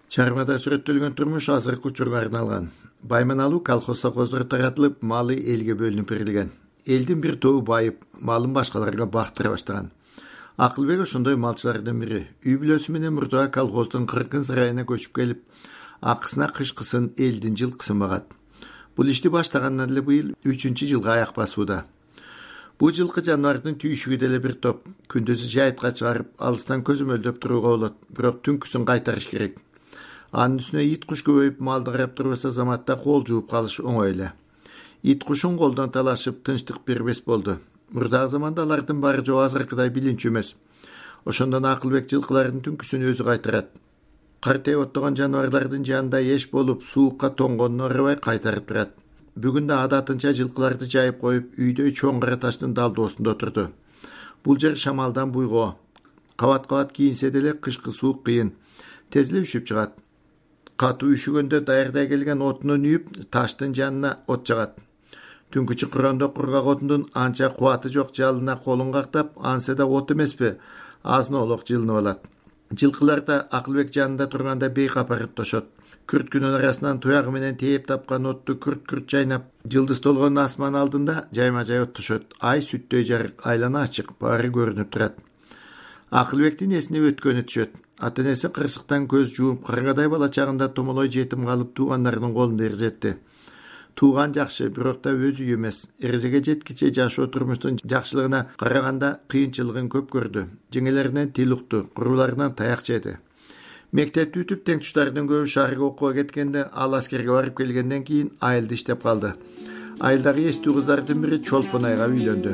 Чармада сүрөттөлгөн турмуш азыркы учурга арналган. Байман-алуу колхоз-совхоздор таратылып, малы элге бөлүнүп берилген. Элдин бир тобу байып, малын башкаларга бактыра баштаган. Акылбек ошондой малчылардын бири. Үй бүлөсү менен мурда колхоздун кыркын сарайына көчүп келип, акысына кышкысын элдин жылкысын багат. Бул ишти баштагандан эле быйыл 3-жылга аяк басууда. Бул жылкы жаныбардын түйшүгү деле бир топ. Күндүзү жайытка чыгарып, алыстан көзөмөлдөп турууга болот, бирок түнкүсүн кайтарыш керек. Анын үстүнө ит куш көбөйүп, малды карап турбаса заматта кол жууп калыш оңой эле. Ит кушун колдон талашып, тынчтык бербес болду. Мурдагы заманда алардын баары жок азыркыдай билинчү эмес. Ошондон Акылбек жылкылардын түнкүсүн өзү кайтарат. Картайып оттогон жаныбарлардын жанында эш болуп, суукка тоңгонун ырабай кайтарып турат. Бүгүн да адатынча жылкыларды жайып коюп, үйдөй чоң кара таштын далдоосунда отурду. Бул жер шамалдан буйгоо. Кабат-кабат кийинсе деле кышкы суук кыйын. Тез эле үшүп чыгат. Катуу үшүгөндө даярдай келген отунун үйүп, таштын жанына от жагат. Түнкү чыкырондо кургак отундун анча кубаты жок жалына колун кактап, ансе да от эмеспи, азын-олок жылынып алат. Жылкылар да Акылбек жанында турганда бейкап барып тошот. Күрткүнүн арасынан туягы менен тээп тапкан отту күрт-күрт жайнап, жылдыз толгон асман алдында жайма-жай оттошот. Ай сүттөй жарык, айлана ачык, баары көрүнүп турат. Акылбектин эсине өткөнү түшөт. Ата-энеси кырсыктан көз жууп, каргадай бала чагында томолой жетим калып туугандарынын колунда эржетти. Тууган жакшы, бирок да өз үй эмес. Эрежеге жеткиче жашоо турмуштун жакшылыгына караганда кыйынчылыгын көп көрдү. Жеңелеринен тил укту, куруларынан таяк жеди. Мектепти бүтүп тең туштардын көбү шаарга окууга кеткенде, ал аскерге барып келгенден кийин айылда иштеп калды. Айылдагы эстүү кыздардын бири Чолпон айга үйлөндү.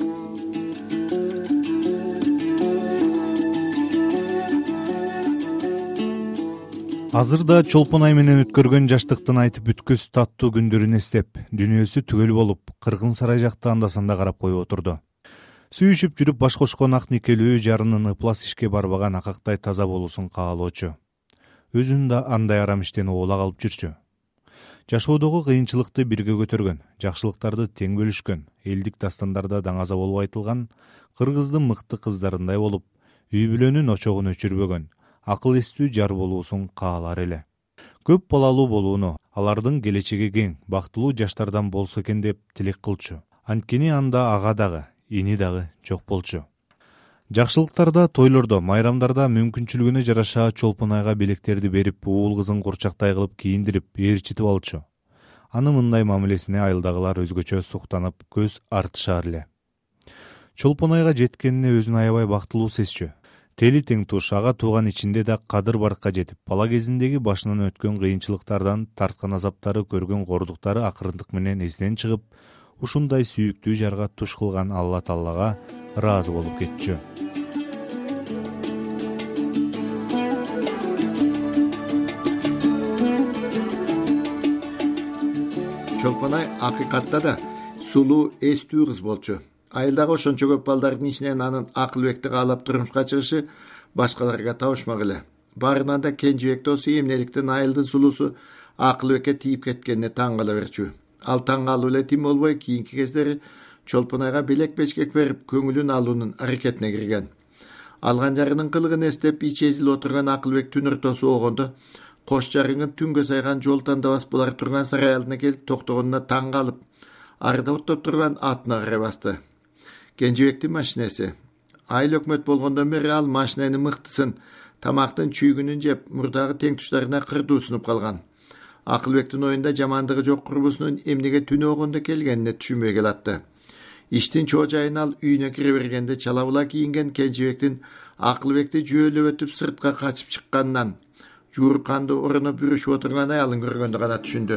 Азырда Чолпон ай менен өткөргөн жаштыктын айтып бүткүс таттуу күндөрүн эстеп, дүйнөсү түгөл болуп, кыргын сарай жакта анда-санда карап коюп отурду. Сүйүшүп жүрүп баш кошкон ак никелүү жарынын ыплас ишке барбаган акактай таза болуусун каалоочу. Өзүн да андай арам иштен оола калып жүрчү. Жашоодогу кыйынчылыкты бирге көтөргөн, жакшылыктарды тең бөлүшкөн, элдик дастандарда даңаза болуп айтылган кыргыздын мыкты кыздарындай болуп, үй бүлөнүн очогун өчүрбөгөн, акыл эстүү жар болуусун каалар эле. Көп балалуу болууну, алардын келечеги кең, бактылуу жаштардан болсо экен деп тилек кылчу. Анткени анда ага дагы, ини дагы жок болчу. Жакшылыктарда, тойлордо, майрамдарда мүмкүнчүлүгүнө жараша Чолпон айга белектерди берип, уул кызын курчактай кылып кийиндирип, ээрчитип алчу. Аны мындай мамилесине айылдагылар өзгөчө суктанып, көз артышар эле. Чолпон айга жеткенине өзүн аябай бактылуу сезчү. Тели тең туш, ага тууган ичинде да кадыр баркка жетип, бала кезиндеги башынан өткөн кыйынчылыктардан тарткан азаптары, көргөн кордуктары акырындык менен эсинен чыгып, ушундай сүйүктүү жарга туш кылган Алла Таалага ыраазы болуп кетчү. Чолпон ай акыйкатта да сулуу, эстүү кыз болчу. Айылдагы ошончо көп балдардын ичинен анын Акылбекти каалап турмушка чыгышы башкаларга табышмак эле. Баарынан да кенжебек досу эмнеликтен айылдын сулуусу Акылбекке тийип кеткенине таң кала берчү. Ал таң калуу эле тим болбой, кийинки кездери Чолпон айга белек бешкек берип, көңүлүн алуунун аракетине кирген. Алган жарынын кылыгын эстеп, ичи эзилип отурган Акылбек түн ыртоосу болгондо, кош жарыңын түнгө сайган жол тандабас булар турган сарай алдына келип токтогонуна таң калып, арда оттоп турган атына карай басты. Кенжебектин машинеси. Айыл өкмөт болгондон бери ал машиненин мыктысын, тамактын чүйгүнүн жеп, мурдагы тең туштарына кырдуусунуп калган. Акылбектин оюнда жамандыгы жок курбусунун эмнеге түнү огондо келгенине түшүнбөй келатты. Иштин чоожайын ал үйүнө кире бергенде чала була кийинген Кенжебектин Акылбекти жөөлөп өтүп сыртка качып чыкканынан, жуурканды ороно бүрүшүп отурган аялын көргөндө гана түшүндү.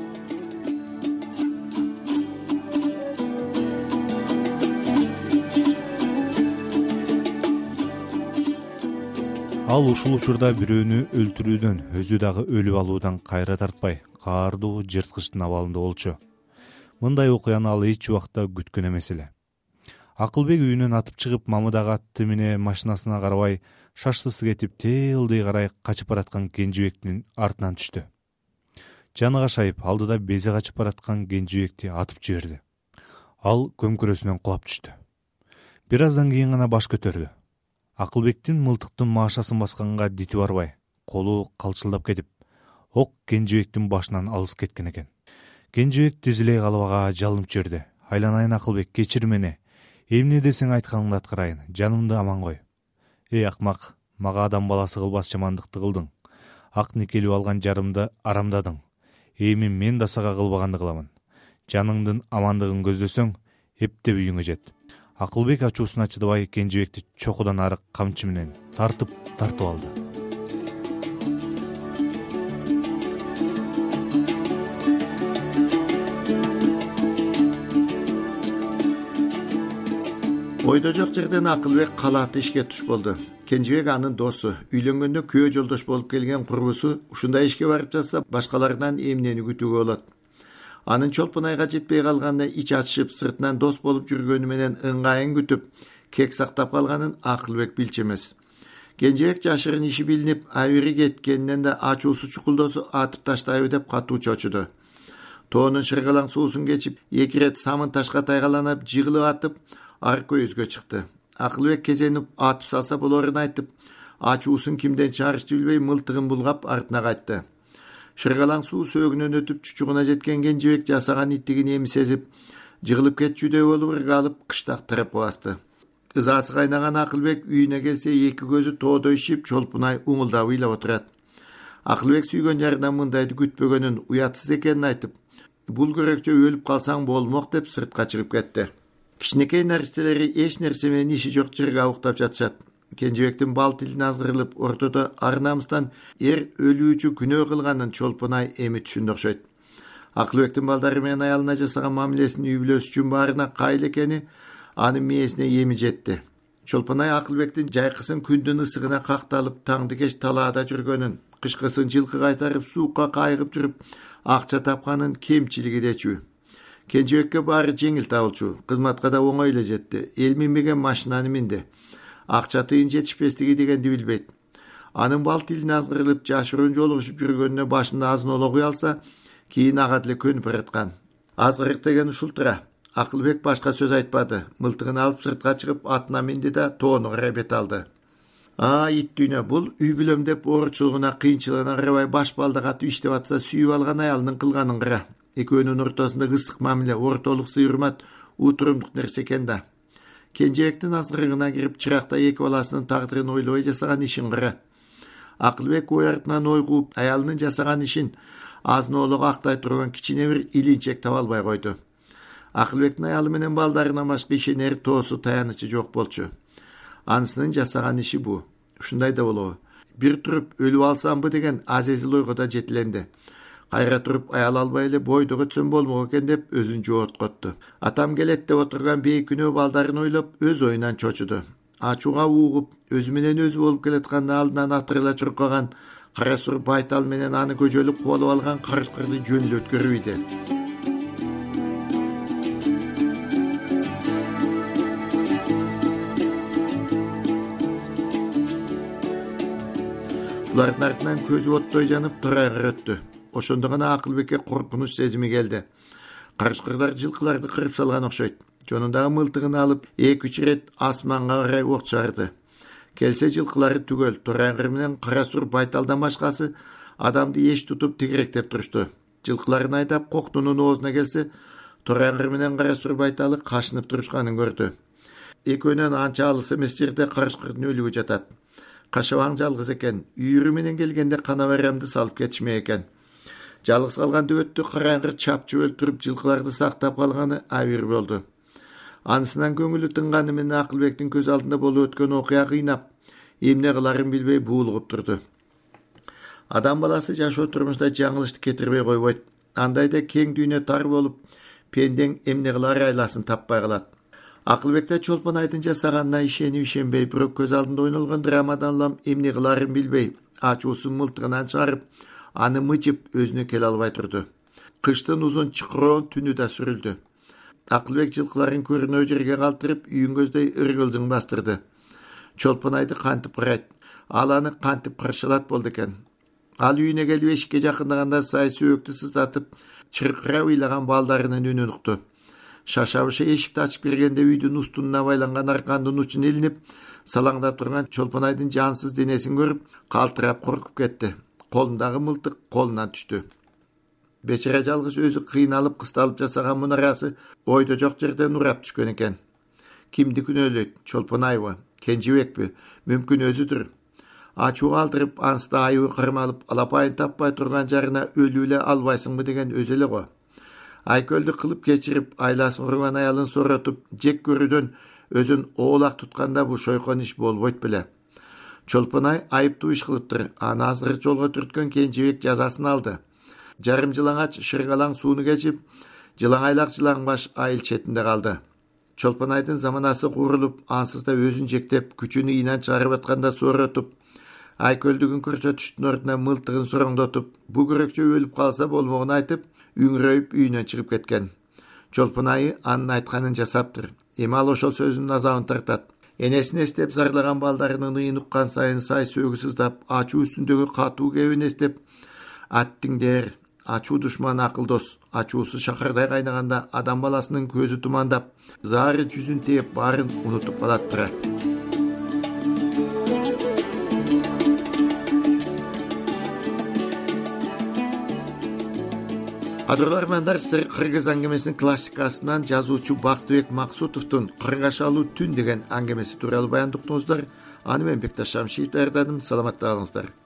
Ал ушул учурда бирөөнү өлтүрүүдөн, өзү дагы өлүп алуудан кайра тартпай, каардуу жырткычтын абалында болчу. Мындай окуяны ал эч убакта күткөн эмес эле. Акылбек үйүнөн атып чыгып, мамыдагы атты мине машинасына карабай, шаштысы кетип, теылдый карай качып бараткан Кенжебектин артынан түштү. Жаны кашайып, алдыда безе качып бараткан Кенжебекти атып жиберди. Ал көмкөрөсүнөн кулап түштү. Бир аздан кийин гана баш көтөрдү. Акылбектин мылтыктын маашасын басканга дити барбай, колу калчылдап кетип, ок Кенжебектин башынан алыс кеткен экен. Кенжебек тизилей калып ага жалынып жиберди. Айланайын Акылбек, кечир мени. Эмне десең айтканыңды аткарайын. Жанымды аман кой. Эй акмак, мага адам баласы кылбас жамандыкты кылдың. Ак никелип алган жарымды арамдадың. Эми мен да сага кылбаганды кыламын. Жаныңдын амандыгын көздөсөң, эптеп үйүңө жет. Акылбек ачуусуна чыдабай Кенжебекти чокудан ары камчы менен тартып алды. Ойдо жок жерден Акылбек калааты ишке туш болду. Кенжебек анын досу, үйлөнгөндө күйөө жолдош болуп келген курбусу ушундай ишке барып жатса башкалардан эмнени күтүүгө болот. Анын Чолпунайга жетпей калганына ич ачышып, сыртынан дос болуп жүргөнү менен ыңгайын күтүп, кек сактап калганын Акылбек билчү эмес. Кенжебек жашырын иши билинип, абири кеткенинен да ачуусу чукулдосу атып таштайбы деп катуу чочуду. Тоонун шыргалаң суусун кечип, 2 рет самын ташка тайгаланып, жыгылып атып, арка өзгө чыкты. Акылбек кезенип атып салса болорун айтып, ачуусун кимден чыгарышты билбей мылтыгын булгап артына кайтты. Шыргалаң суу сөөгүнөн өтүп чучугуна жеткен Кенжебек жасаган иттигин эми сезип, жыгылып кетчүдөй болуп ыргалып кыштак тарапка басты. Ызасы кайнаган Акылбек үйүнө келсе 2 көзү тоодой ишип, Чолпунай уңулдап ыйлап отурат. Акылбек сүйгөн жарынан мындайды күтпөгөнүн, уятсыз экенин айтып, бул көрөкчө өлүп калсаң болмок деп сыртка чыгып кетти. Кичинекей наристелери эч нерсе менен иши жок жерге уктап жатышат. Кенжебектин бал тилин азгырылып, ортодо ар-намыстан өлүүчү күнөө кылганын Чолпунай эми түшүндү окшойт. Акылбектин балдары менен аялына жасаган мамилесин үй бүлөсү үчүн баарына кайыл экени анын мээсине эми жетти. Чолпунай Акылбектин жайкысын күндүн ысыгына какталып, таңды кеч талаада жүргөнүн, кышкысын жылкы кайтарып, суукка кайгып жүрүп, акча тапканын кемчилиги дечү. Кенжебекке баары жеңил табылчу, кызматка да оңой эле жетти. Эл минбеген машинаны минди. Акча тыйын жетишпестиги дегенди билбейт. Анын бал тилин азгырылып, жашыруун жолугушуп жүргөнүнө башында азын-оло куй алса, кийин ага деле көнүп бараткан. Азгырык деген ушул тура. Акылбек башка сөз айтпады. Мылтыгын алып сыртка чыгып, атына минди да тоону карай бет алды. Ит дүйнө, бул үй бүлөм деп оорчулугуна кыйынчылыгына карабай баш балда катып иштеп атса, сүйүп алган аялынын кылганын кара. Экөөнүн ортосунда ысык мамиле, ортолук сый-урмат утурумдук нерсе экен да. Кенжебектин азгырыгына кирип, чыракта 2 баласынын тагдырын ойлобой жасаган ишин кара. Акылбек ой артынан ой кууп, аялынын жасаган ишин азын-олого актай турган кичине бир илинчек таба албай койду. Акылбектин аялы менен балдарынан башка ишенер тоосу таянычы жок болчу. Анысынын жасаган иши бу. Ушундай да болобу. Бир туруп өлүп алсамбы деген азезил ойго да жетиленди. Кайра туруп аял албай эле бойдого өтсөм болмок экен деп өзүн жооткотту. Атам келет деп отурган бейкүнөө балдарын ойлоп, өз оюнан чочуду. Ачууга уугуп, өзү менен өзү болуп келаткан алдынан атырыла чуркаган кара сур байтал менен аны көжөлүп кубалып алган карышкырды жөнүлө өткөрүп ийди. Булардын артынан көзү оттой жанып турайга өттү. Ошондо гана Акылбекке коркунуч сезими келди. Карышкырдар жылкыларды кырып салган окшойт. Жонундагы мылтыгын алып, 2-3 рет асманга карай ок чыгарды. Келсе жылкылары түгөл, турайгыр менен кара сур байталдан башкасы адамды эч тутуп тигиректеп турушту. Жылкыларын айдап коктунун оозуна келсе, турайгыр менен кара сур байталы кашынып турушканын көрдү. Экөөнөн анча алыс эмес жерде карышкырдын өлүгү жатат. Кашабаң жалгыз экен, үйүрү менен келгенде канабарамды салып кетишме экен. Жалгыз калган дөбөттү караңгы чапчып өлтүрүп жылкыларды сактап калганы абир болду. Анысынан көңүлү тынганы менен Акылбектин көз алдында болуп өткөн окуя кыйнап, эмне кыларын билбей буулугуп турду. Адам баласы жашоо турмушта жаңылышты кетирбей койбойт. Андайда кең дүйнө тар болуп, пендең эмне кылар айласын таппай калат. Акылбекте Чолпунайдын жасаганына ишенибей, бирок көз алдында ойнолгон драмадан улам эмне кыларын билбей, ачуусун мылтыгынан чыгарып, аны мычып өзүнө келе албай турду. Кыштын узун чыкыроон түнү да сүрүлдү. Акылбек жылкыларын көрүнө жерге калтырып, үйүн көздөй ыргылжың бастырды. Чолпунайды кантип карайт, ал аны кантип каршылат болду экен. Ал үйүнө келип эшикке жакындаганда сай сөөктү сыздатып, чыркырап ыйлаган балдарынын үнүн укту. Шашабышы эшикти ачып киргенде үйдүн устунуна байланган аркандын учун илинип, салаңдап турган Чолпон Айдын жансыз денесин көрүп, калтырап коркуп кетти. Колундагы мылтык колунан түштү. Бечара жалгыз өзү кыйналып кысталып жасаган мунарасы ойдо жок жерден урап түшкөн экен. Кимди күнөөлөйт? Чолпон Айбы, Кенжебекпи? Мүмкүн өзүдүр. Ачуу калтырып, анста айыбы кырмалып, алапайын таппай турган жарына өлүү эле албайсыңбы деген өзү эле го. Айкөлдү кылып кечирип, айласын урган аялын соротуп, жек көрүүдөн өзүн оолак тутканда бу шойкон иш болбойт беле. Чолпон Ай айыптуу иш кылыптыр. Аны азыр жолго түрткөн Кенжебек жазасын алды. Жарым жылаңач шыргалаң сууну кечип, жылаңайлак жылаңбаш айыл четинде калды. Чолпон Айдын заманасы курулуп, ансыз да өзүн жектеп, күчүнү ыйнан чыгарып атканда соротуп, айкөлдүгүн көрсөтүштүн ордуна мылтыгын сороңдотуп, бу көрөкчө өлүп калса болмогун айтып, үңүрөйүп үйүнөн чыгып кеткен. Чолпон Айы анын айтканын жасаптыр. Эми ал ошол сөзүнүн азабын тартат. Энесин эстеп зарлаган балдарынын ыйын уккан сайын сай сөгү сыздап, ачуу үстүндөгү катуу кебин эстеп, аттиңдер, ачуу душман акылдос, ачуусу шакардай кайнаганда адам баласынын көзү тумандап, заары жүзүн тээп баарын унутуп калат турат. Адырлармандар, сіздер Кыргыз аңгемесinin классикасынан жазуучу Бактыбек Максутовдун Кыргашалуу түн деген аңгемеси тууралуу баяндыктыңыздар. Аны мен Бекташ Шамшиев даярдадым. Саламатта болуңуздар.